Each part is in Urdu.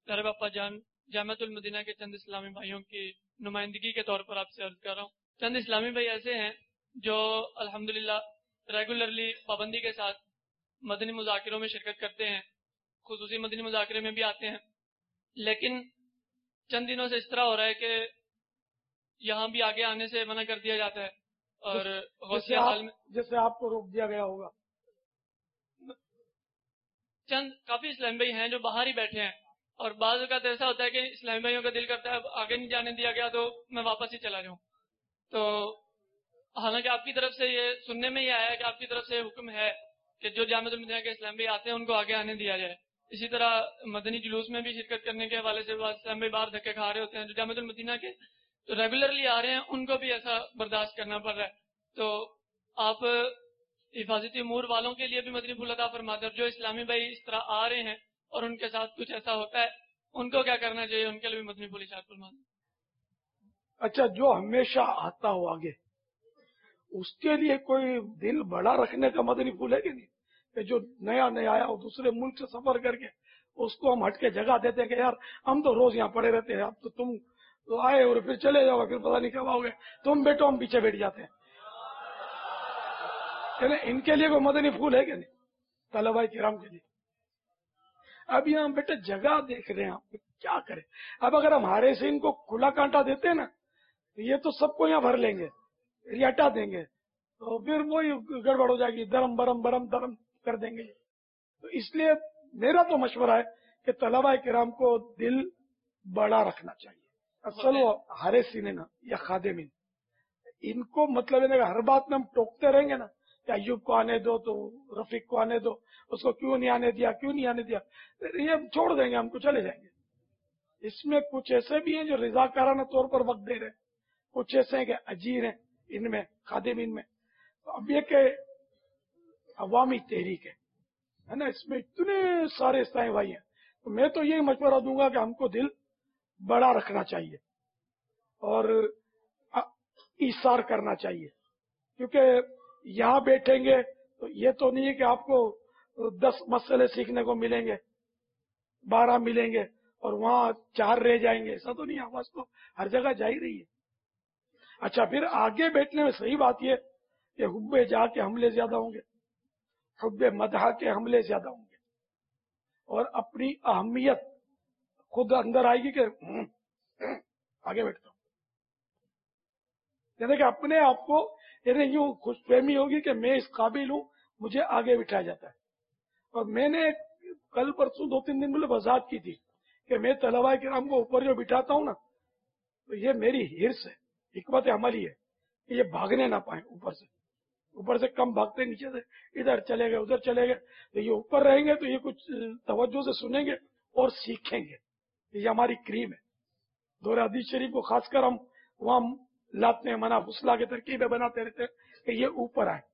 پیارے باپا جان، جامعۃ المدینہ کے چند اسلامی بھائیوں کی نمائندگی کے طور پر آپ سے عرض کر رہا ہوں. چند اسلامی بھائی ایسے ہیں جو الحمدللہ ریگولرلی پابندی کے ساتھ مدنی مذاکروں میں شرکت کرتے ہیں، خصوصی مدنی مذاکرے میں بھی آتے ہیں، لیکن چند دنوں سے اس طرح ہو رہا ہے کہ یہاں بھی آگے آنے سے منع کر دیا جاتا ہے، اور غصے حال میں جیسے آپ کو روک دیا گیا ہوگا. چند کافی اسلامی بھائی ہیں جو باہر ہی بیٹھے ہیں، اور بعض اوقات ایسا ہوتا ہے کہ اسلامی بھائیوں کا دل کرتا ہے اب آگے نہیں جانے دیا گیا تو میں واپس ہی چلا جاؤں. تو حالانکہ آپ کی طرف سے یہ سننے میں یہ آیا ہے کہ آپ کی طرف سے حکم ہے کہ جو جامعۃ المدینہ کے اسلامی بھائی آتے ہیں ان کو آگے آنے دیا جائے. اسی طرح مدنی جلوس میں بھی شرکت کرنے کے حوالے سے اسلامی بھائی باہر دھکے کھا رہے ہوتے ہیں. جو جامعۃ المدینہ کے جو ریگولرلی آ رہے ہیں ان کو بھی ایسا برداشت کرنا پڑ رہا ہے. تو آپ حفاظتی امور والوں کے لیے بھی مدنی پھول عطا فرماتے ہیں، اور جو اسلامی بھائی اس طرح آ رہے ہیں اور ان کے ساتھ کچھ ایسا ہوتا ہے ان کو کیا کرنا چاہیے، ان کے لیے بھی مدنی پھول ارشاد فرماتے ہیں. اچھا، جو ہمیشہ آتا ہو آگے اس کے لیے کوئی دل بڑا رکھنے کا مدنی پھول ہے کہ نہیں؟ کہ جو نیا نیا آیا ہو دوسرے ملک سے سفر کر کے اس کو ہم ہٹ کے جگہ دیتے ہیں کہ یار ہم تو روز یہاں پڑے رہتے ہیں، اب تو تم تو آئے اور پھر چلے جاؤ، پھر پتہ نہیں کب آؤ گے، تم بیٹھو ہم پیچھے بیٹھ جاتے ہیں. یعنی ان کے لیے کوئی مدنی پھول ہے کہ نہیں طلباء کرام کے لیے؟ اب یہاں بیٹے جگہ دیکھ رہے ہیں، آپ کیا کریں؟ اب اگر ہمارے سے ان کو کھلا کانٹا دیتے ہیں نا تو یہ تو سب کو یہاں بھر لیں گے، یہ ہٹا دیں گے تو پھر وہی گڑبڑ ہو جائے گی، درم برم کر دیں گے. تو اس لیے میرا تو مشورہ ہے کہ طلباء کرام کو دل بڑا رکھنا چاہیے. اصل وہ ہارے سینے نا یا خادمین، ان کو مطلب ہے ہر بات میں ہم ٹوکتے رہیں گے نا کہ ایوب کو آنے دو تو رفیق کو آنے دو، اس کو کیوں نہیں آنے دیا، یہ چھوڑ دیں گے، ہم کو چلے جائیں گے. اس میں کچھ ایسے بھی ہیں جو رضاکارانہ طور پر وقت دے رہے ہیں، کچھ ایسے ہیں کہ اجیر ہیں ان میں خادمین میں. اب یہ کہ عوامی تحریک ہے نا، اس میں اتنے سارے اسلامی بھائی ہیں، تو میں تو یہی مشورہ دوں گا کہ ہم کو دل بڑا رکھنا چاہیے اور ایثار کرنا چاہیے. کیونکہ یہاں بیٹھیں گے تو یہ تو نہیں ہے کہ آپ کو 10 مسئلے سیکھنے کو ملیں گے، 12 ملیں گے اور وہاں 4 رہ جائیں گے، ایسا تو نہیں. آواز تو ہر جگہ جا ہی رہی ہے. اچھا، پھر آگے بیٹھنے میں صحیح بات یہ کہ حب جا کے حملے زیادہ ہوں گے، حب مدح کے حملے زیادہ ہوں گے، اور اپنی اہمیت خود اندر آئے گی کہ آگے بیٹھتا ہوں. یعنی کہ اپنے آپ کو یعنی یوں خوش فہمی ہوگی کہ میں اس قابل ہوں، مجھے آگے بٹھایا جاتا ہے. اور میں نے کل پرسوں 2-3 دن پہلے وضاحت کی تھی کہ میں طلباء کرام کو اوپر جو بٹھاتا ہوں نا تو یہ میری ہرس ہے، حکمت عملی ہے کہ یہ بھاگنے نہ پائیں اوپر سے کم بھاگتے، نیچے سے ادھر چلے گئے ادھر چلے گئے. تو یہ اوپر رہیں گے تو یہ کچھ توجہ سے سنیں گے اور سیکھیں گے. یہ ہماری کریم ہے. دور حدیث شریف کو خاص کر ہم وہاں لاتے ہیں، منع فسلا کے ترکیبیں بناتے رہتے ہیں کہ یہ اوپر آئے.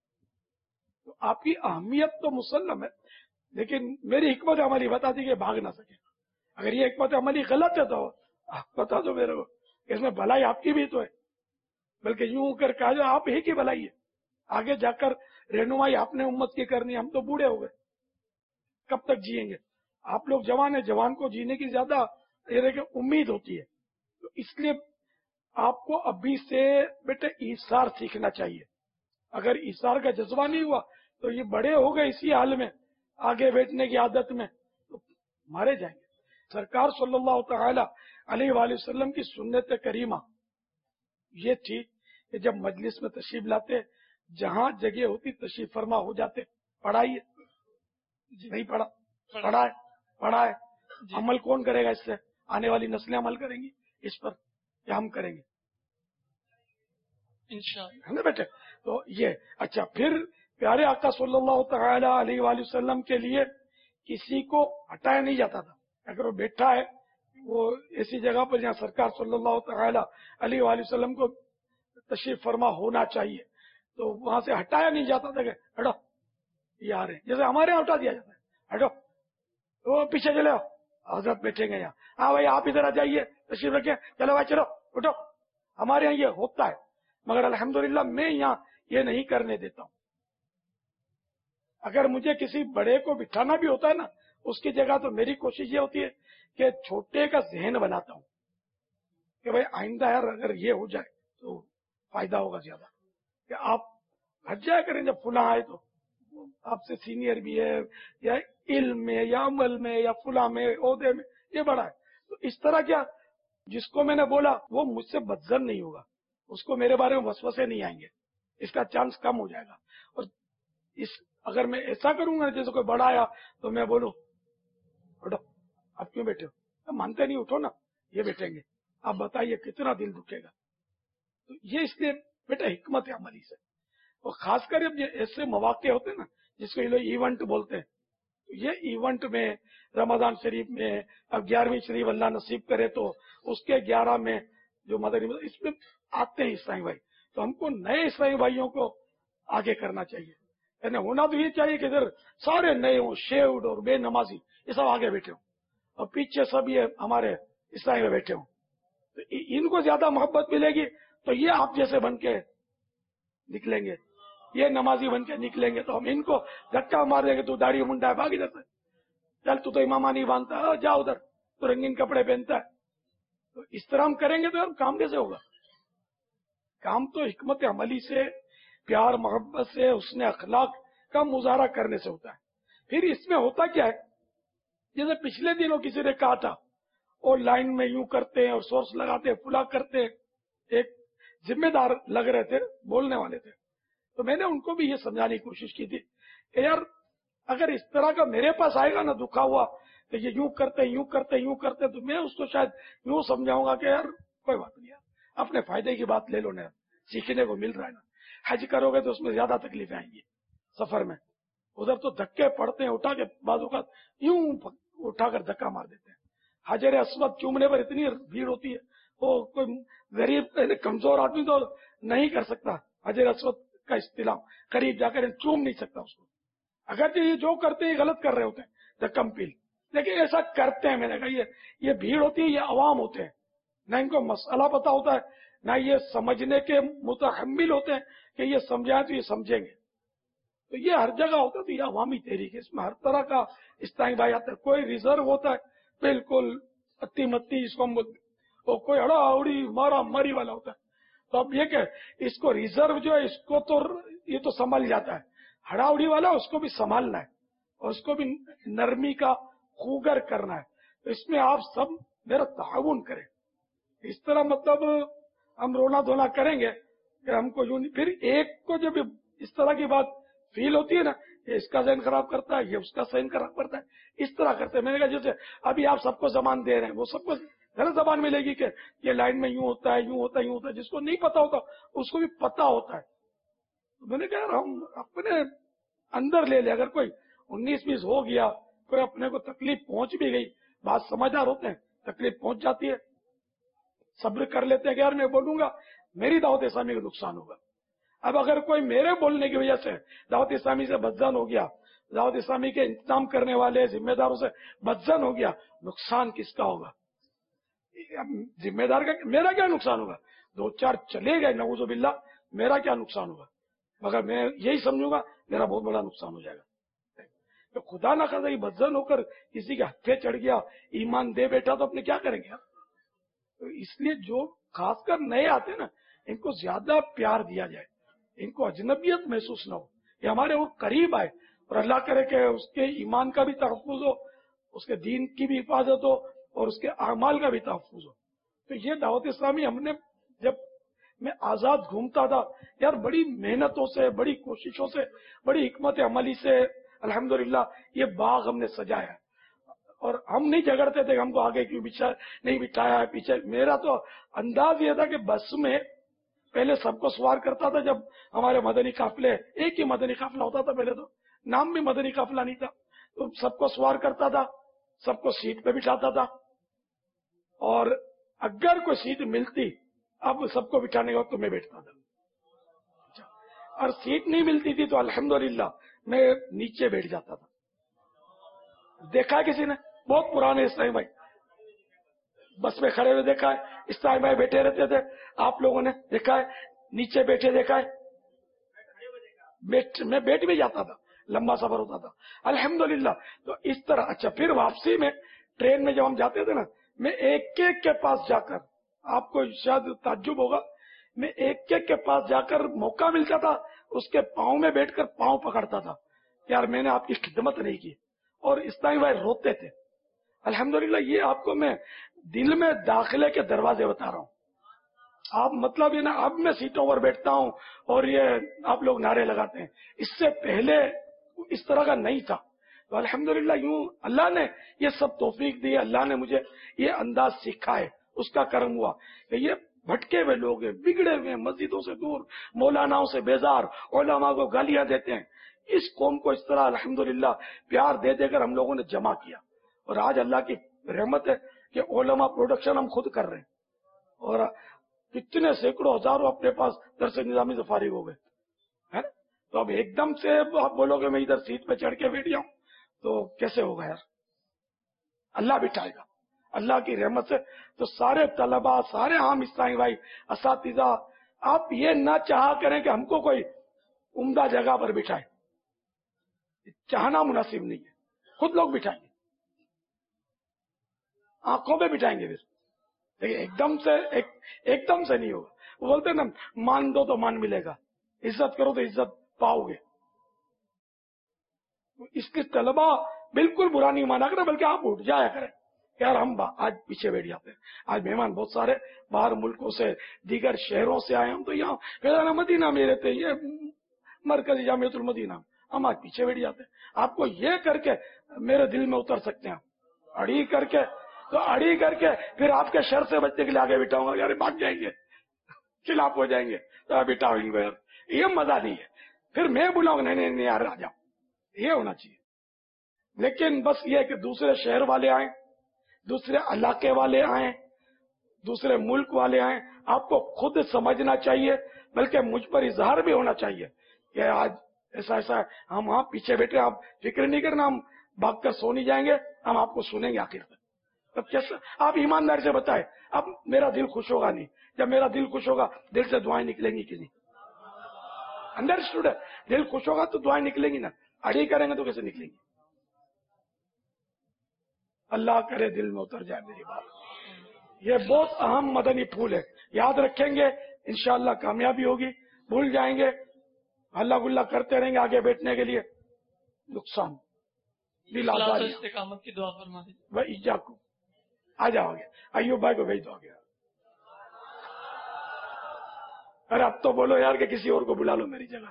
تو آپ کی اہمیت تو مسلم ہے، لیکن میری حکمت عملی بتاتی کہ بھاگ نہ سکے. اگر یہ حکمت عملی غلط ہے تو بتا دو میرے کو، اس میں بھلائی آپ کی بھی تو ہے، بلکہ یوں کر کہا جو آپ ہی کی بھلائی ہے. آگے جا کر رہنمائی آپ نے امت کی کرنی. ہم تو بوڑھے ہو گئے، کب تک جئیں گے؟ آپ لوگ جوان ہیں، جوان کو جینے کی زیادہ کہ امید ہوتی ہے. تو اس لیے آپ کو ابھی سے بیٹے ایثار سیکھنا چاہیے. اگر ایثار کا جذبہ نہیں ہوا تو یہ بڑے ہو گئے اسی حال میں آگے بیٹھنے کی عادت میں تو مارے جائیں گے. سرکار صلی اللہ تعالی علیہ وآلہ وسلم کی سنت کریمہ یہ تھی کہ جب مجلس میں تشریف لاتے، جہاں جگہ ہوتی تشریف فرما ہو جاتے. پڑھائیے نہیں پڑھا ہے عمل کون کرے گا؟ اس سے آنے والی نسلیں عمل کریں گی اس پر کہ ہم کریں گے انشاءاللہ، ہے نا بیٹے؟ تو یہ اچھا، پھر پیارے آقا صلی اللہ تعالی علیہ وآلہ وسلم کے لیے کسی کو ہٹایا نہیں جاتا تھا. اگر وہ بیٹھا ہے وہ ایسی جگہ پر جہاں سرکار صلی اللہ تعالی علیہ وآلہ وسلم کو تشریف فرما ہونا چاہیے تو وہاں سے ہٹایا نہیں جاتا تھا کہ ہٹو یہ آ رہے ہیں. جیسے ہمارے یہاں ہٹا دیا جاتا ہے، ہٹو وہ پیچھے چلے آؤ، حضرت بیٹھیں گے یہاں، ہاں بھائی آپ ادھر آ جائیے تشریف رکھیں، چلو بھائی چلو اٹھو. ہمارے یہاں یہ ہوتا ہے، مگر الحمدللہ میں یہاں یہ نہیں کرنے دیتا ہوں. اگر مجھے کسی بڑے کو بٹھانا بھی ہوتا ہے نا اس کی جگہ تو میری کوشش یہ ہوتی ہے کہ چھوٹے کا ذہن بناتا ہوں کہ بھائی آئندہ یار اگر یہ ہو جائے تو فائدہ ہوگا زیادہ، کہ آپ ہٹ جایا کریں جب فلاں آئے تو آپ سے سینئر بھی ہے یا علم میں یا عمل میں یا فلاں میں عہدے میں یہ بڑا ہے، تو اس طرح کیا جس کو میں نے بولا وہ مجھ سے بدظن نہیں ہوگا، اس کو میرے بارے میں وسوسے نہیں آئیں گے، اس کا چانس کم ہو جائے گا۔ اور اگر میں ایسا کروں گا جیسے کوئی بڑا آیا تو میں بولوں اٹھو آپ کیوں بیٹھے ہو، مانتے نہیں اٹھو نا، یہ بیٹھیں گے، آپ بتائیے کتنا دل دکھے گا۔ تو یہ اس لیے بیٹا حکمت عملی سے، اور خاص کر جب یہ ایسے مواقع ہوتے ہیں نا جس کو یہ لوگ ایونٹ بولتے ہیں، تو یہ ایونٹ میں رمضان شریف میں اب 11ویں شریف اللہ نصیب کرے تو اس کے 11 میں جو مدنی اس میں آتے ہیں اسلامی بھائی، تو ہم کو نئے اسلامی بھائیوں کو آگے کرنا چاہیے، یعنی ہونا تو یہ چاہیے کہ ادھر سارے نئے ہوں، شیوڈ اور بے نمازی یہ سب آگے بیٹھے ہوں اور پیچھے سب یہ ہمارے اسلامی میں بیٹھے ہوں، تو ان کو زیادہ محبت ملے گی تو یہ آپ جیسے بن کے نکلیں گے، یہ نمازی بن کے نکلیں گے، تو ہم ان کو دھکا مار دیں گے تو داڑھی منڈا ہے بھاگ ادھر سے، چل تو امامہ نہیں باندھتا، جا ادھر تو رنگین کپڑے پہنتا ہے۔ تو اس طرح ہم کریں گے تو ہم کام کیسے ہوگا؟ کام تو حکمت عملی سے، پیار محبت سے، حسن اخلاق کا مظاہرہ کرنے سے ہوتا ہے۔ پھر اس میں ہوتا کیا ہے، جیسے پچھلے دنوں کسی نے کہا تھا اور لائن میں یوں کرتے ہیں اور سورس لگاتے ہیں فلا کرتے ہیں، ایک ذمہ دار لگ رہے تھے، بولنے والے تھے، تو میں نے ان کو بھی یہ سمجھانے کی کوشش کی تھی کہ یار اگر اس طرح کا میرے پاس آئے گا نا دکھا ہوا کہ یہ یوں کرتے یوں کرتے یوں کرتے، تو میں اس کو شاید یوں سمجھاؤں گا کہ یار کوئی بات نہیں، یار اپنے فائدے کی بات لے لو نا، سیکھنے کو مل رہا ہے نا، حج کرو گے تو اس میں زیادہ تکلیفیں آئیں گی سفر میں، ادھر تو دھکے پڑتے ہیں، اٹھا کے بعض اوقات یوں اٹھا کر دھکا مار دیتے ہیں، حجر اسود چومنے پر اتنی بھیڑ ہوتی ہے، وہ کوئی غریب کمزور آدمی تو نہیں کر سکتا حجر اسود کا استلام، قریب جا کر چوم نہیں سکتا اس کو، اگرچہ یہ جو کرتے ہیں غلط کر رہے ہوتے ہیں دھکم پیل، لیکن ایسا کرتے ہیں۔ میں نے کہا یہ بھیڑ ہوتی ہے، یہ عوام ہوتے ہیں، نہ ان کو مسئلہ پتا ہوتا ہے، نہ یہ سمجھنے کے متحمل ہوتے ہیں کہ یہ سمجھائیں تو یہ سمجھیں گے، تو یہ ہر جگہ ہوتا ہے، تو یہ عوامی تحریک ہے، اس میں ہر طرح کا اسلامی بھائی آتا ہے، کوئی ریزرو ہوتا ہے بالکل اتی متی اس کو اور کوئی اڑا اڑی مارا ماری والا ہوتا ہے، تو اب یہ کہ اس کو ریزرو جو ہے اس کو تو یہ تو سنبھل جاتا ہے، ہڑا اڑی والا اس کو بھی سنبھالنا ہے اور اس کو بھی نرمی کا خوگر کرنا ہے، تو اس میں آپ سب میرا تعاون کریں، اس طرح مطلب ہم رونا دھونا کریں گے کہ ہم کو یوں، پھر ایک کو جب اس طرح کی بات فیل ہوتی ہے نا، یہ اس کا ذہن خراب کرتا ہے، یہ اس کا ذہن خراب کرتا ہے، اس طرح کرتے ہیں۔ میں نے کہا جیسے ابھی آپ سب کو زبان دے رہے ہیں، وہ سب کو غلط زبان ملے گی کہ یہ لائن میں یوں ہوتا ہے یوں ہوتا ہے یوں ہوتا ہے، جس کو نہیں پتا ہوتا اس کو بھی پتا ہوتا ہے۔ تو میں نے کہا ہم اپنے اندر لے لیں، اگر کوئی 19-20 ہو گیا، کوئی اپنے کو تکلیف پہنچ بھی گئی، بات سمجھدار ہوتے ہیں، تکلیف پہنچ جاتی ہے، صبر کر لیتے ہیں کہ یار میں بولوں گا میری دعوت اسلامی کا نقصان ہوگا۔ اب اگر کوئی میرے بولنے کی وجہ سے دعوت اسلامی سے بدظن ہو گیا، دعوت اسلامی کے انتظام کرنے والے ذمہ داروں سے بدظن ہو گیا، نقصان کس کا ہوگا؟ ذمہ دار کا، میرا کیا نقصان ہوگا؟ 2-4 چلے گئے نعوذ باللہ، میرا کیا نقصان ہوگا؟ مگر میں یہی سمجھوں گا میرا بہت بڑا نقصان ہو جائے گا۔ تو خدا نہ خدا بدظن ہو کر کسی کے ہتھے چڑھ گیا، ایمان دے بیٹھا، تو اپنے کیا کریں گے؟ تو اس لیے جو خاص کر نئے آتے ہیں نا، ان کو زیادہ پیار دیا جائے، ان کو اجنبیت محسوس نہ ہو، یہ ہمارے وہ قریب آئے، اور اللہ کرے کہ اس کے ایمان کا بھی تحفظ ہو، اس کے دین کی بھی حفاظت ہو، اور اس کے اعمال کا بھی تحفظ ہو۔ تو یہ دعوت اسلامی ہم نے جب میں آزاد گھومتا تھا یار، بڑی محنتوں سے، بڑی کوششوں سے، بڑی حکمت عملی سے الحمدللہ یہ باغ ہم نے سجایا، اور ہم نہیں جھگڑتے تھے کہ ہم کو آگے کیوں نہیں بٹھایا ہے پیچھے۔ میرا تو انداز یہ تھا کہ بس میں پہلے سب کو سوار کرتا تھا، جب ہمارے مدنی قافلے، ایک ہی مدنی قافلہ ہوتا تھا پہلے، تو نام بھی مدنی قافلہ نہیں تھا، تو سب کو سوار کرتا تھا، سب کو سیٹ پہ بٹھاتا تھا، اور اگر کوئی سیٹ ملتی، اب سب کو بٹھانے کے وقت تو میں بیٹھتا تھا، اور سیٹ نہیں ملتی تھی تو الحمدللہ میں نیچے بیٹھ جاتا تھا۔ دیکھا ہے کسی نے؟ بہت پرانے اسلامی بھائی بس میں کھڑے ہوئے دیکھا ہے، اسلامی بھائی بیٹھے رہتے تھے، آپ لوگوں نے دیکھا ہے نیچے بیٹھے دیکھا ہے؟ میں بیٹھ بھی جاتا تھا، لمبا سفر ہوتا تھا الحمدللہ. تو اس طرح. اچھا پھر واپسی میں ٹرین میں جب ہم جاتے تھے نا، میں ایک ایک کے پاس جا کر، آپ کو شاید تعجب ہوگا، میں ایک ایک کے پاس جا کر موقع ملتا تھا اس کے پاؤں میں بیٹھ کر پاؤں پکڑتا تھا، یار میں نے آپ کی خدمت نہیں کی، اور اسلامی بھائی روتے تھے. الحمدللہ یہ آپ کو میں دل میں داخلے کے دروازے بتا رہا ہوں. آپ مطلب یہ نا، اب میں سیٹوں پر بیٹھتا ہوں اور یہ آپ لوگ نعرے لگاتے ہیں، اس سے پہلے اس طرح کا نہیں تھا. تو الحمدللہ یوں اللہ نے یہ سب توفیق دی، اللہ نے مجھے یہ انداز سکھائے، اس کا کرم ہوا کہ یہ بھٹکے ہوئے لوگ ہیں، بگڑے ہوئے ہیں، مسجدوں سے دور، مولاناؤں سے بیزار، علماء کو گالیاں دیتے ہیں، اس قوم کو اس طرح الحمدللہ پیار دے دے کر ہم لوگوں نے جمع کیا. اور آج اللہ کی رحمت ہے کہ علماء پروڈکشن ہم خود کر رہے ہیں، اور کتنے سینکڑوں ہزاروں اپنے پاس درس نظامی سے فارغ ہو گئے ہے. تو اب ایک دم سے آپ بولو گے میں ادھر سیٹ پہ چڑھ کے بیٹھ جاؤں تو کیسے ہوگا یار؟ اللہ بٹھائے گا اللہ کی رحمت سے. تو سارے طلباء، سارے عام اسلامی بھائی، اساتذہ، آپ یہ نہ چاہا کریں کہ ہم کو کوئی عمدہ جگہ پر بٹھائے، چاہنا مناسب نہیں ہے. خود لوگ بٹھائیں گے، آنکھوں پہ بٹھائیں گے. پھر ایک دم سے نہیں ہوگا. وہ بولتے ہیں نا، مان دو تو مان ملے گا، عزت کرو تو عزت پاؤ گے. اس کے طلباء بالکل برا نہیں مانا کرے، بلکہ آپ اٹھ جایا کریں یار ہم آج پیچھے بیٹھ جاتے ہیں. آج مہمان بہت سارے باہر ملکوں سے، دیگر شہروں سے آئے، ہم تو یہاں فیضانہ مدینہ میں رہتے، یہ مرکزی جامعۃ المدینہ، ہم آج پیچھے بیٹھ جاتے ہیں. آپ کو یہ کر کے میرے دل میں اتر سکتے ہیں، اڑی کر کے. تو اڑی کر کے پھر آپ کے شر سے بچنے کے لیے آگے بٹھاؤں گا، یار بھاگ جائیں گے، خلاف ہو جائیں گے، تو بٹھاؤں گے. یہ مزہ نہیں ہے. پھر میں بلاؤں گا، نہیں یار آ جاؤ. یہ ہونا چاہیے. لیکن بس یہ کہ دوسرے شہر والے آئیں، دوسرے علاقے والے آئیں، دوسرے ملک والے آئیں، آپ کو خود سمجھنا چاہیے، بلکہ مجھ پر اظہار بھی ہونا چاہیے کہ آج ایسا ایسا ہے. ہم وہاں پیچھے بیٹھے، آپ فکر نہیں کرنا، ہم بھاگ کر سو نہیں جائیں گے، ہم آپ کو سنیں گے آخر تک. اب کیسا آپ ایمانداری سے بتائیں، اب میرا دل خوش ہوگا نہیں؟ جب میرا دل خوش ہوگا دل سے دعائیں نکلیں گی کہ نہیں؟ انڈرسٹوڈ ہے؟ دل خوش ہوگا تو دعائیں نکلیں گی نا، اڑی کریں گے تو کیسے نکلیں گی؟ اللہ کرے دل میں اتر جائے میری بات. یہ بہت اہم مدنی پھول ہے، یاد رکھیں گے انشاءاللہ کامیابی ہوگی. بھول جائیں گے، اللہ گلہ کرتے رہیں گے آگے بیٹھنے کے لیے، نقصان. دل آزاری استقامت کی دعا فرما دیجیے. وہ ایجا کو آ جاؤ گے، ایوب بھائی کو بھیج دو گے. ارے اب تو بولو یار کہ کسی اور کو بلا لو میری جگہ.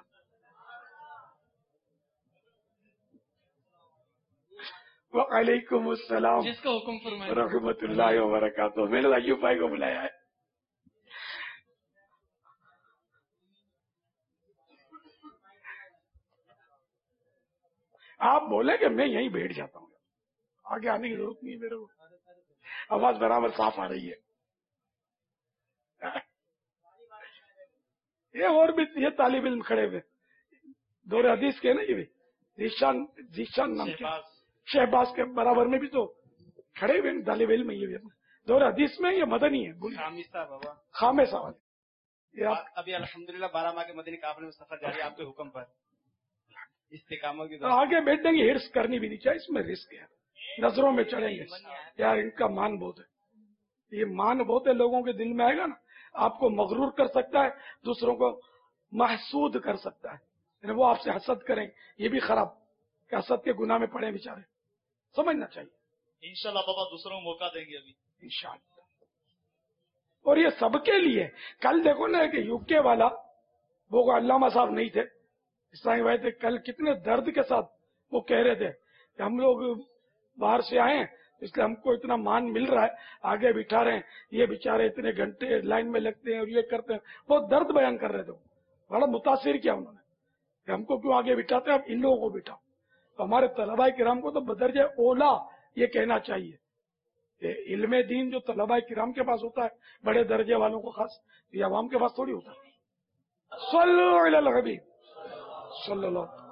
وعلیکم السلام جس کا حکم فرمائے رحمت اللہ وبرکاتہ. میں نے ایوب بھائی کو بلایا ہے. آپ بولے کہ میں یہیں بیٹھ جاتا ہوں، آگے آنے کی ضرورت نہیں ہے میرے کو. آواز برابر صاف آ رہی ہے. یہ اور بھی یہ طالب علم کھڑے ہوئے دور حدیث کے نا، یہ بھی ذیشان نام کے شہباز کے برابر میں بھی تو کھڑے ہوئے طالب علم. یہ بھی دور حدیث میں یہ مدنی ہے، خامے صاحب. ابھی الحمدللہ 12 ماہ کے مدنی قافلے میں سفر جاری آپ کے حکم پر استقامت کی آگے بیٹھنے کی ہرس کرنی بھی نہیں چاہیے. اس میں رسک ہے، نظروں میں چڑھیں گے یار، ان کا مان بہت ہے. یہ مان بہت ہے، لوگوں کے دل میں آئے گا نا، آپ کو مغرور کر سکتا ہے، دوسروں کو محسود کر سکتا ہے. یعنی وہ آپ سے حسد کریں، یہ بھی خراب کہ حسد کے گناہ میں پڑے بیچارے. سمجھنا چاہیے. انشاءاللہ بابا دوسروں کو موقع دیں گے ابھی انشاءاللہ. اور یہ سب کے لیے. کل دیکھو نا کہ یو کے والا، وہ علامہ صاحب نہیں تھے، اسلامی بھائی تھے، کل کتنے درد کے ساتھ وہ کہہ رہے تھے کہ ہم لوگ باہر سے آئے ہیں اس لیے ہم کو اتنا مان مل رہا ہے، آگے بٹھا رہے ہیں، یہ بیچارے اتنے گھنٹے لائن میں لگتے ہیں اور یہ کرتے ہیں. بہت درد بیان کر رہے تھے. بڑا متاثر کیا انہوں نے کہ ہم کو کیوں آگے بٹھاتے ہیں، اب ان لوگوں کو بٹھاؤ. تو ہمارے طلباء کرام کو تو بدرجہ اولا یہ کہنا چاہیے کہ علم دین جو طلباء کرام کے پاس ہوتا ہے، بڑے درجے والوں کو خاص، یہ عوام کے پاس تھوڑی ہوتا ہے. صلو علی الحبیب صلی اللہ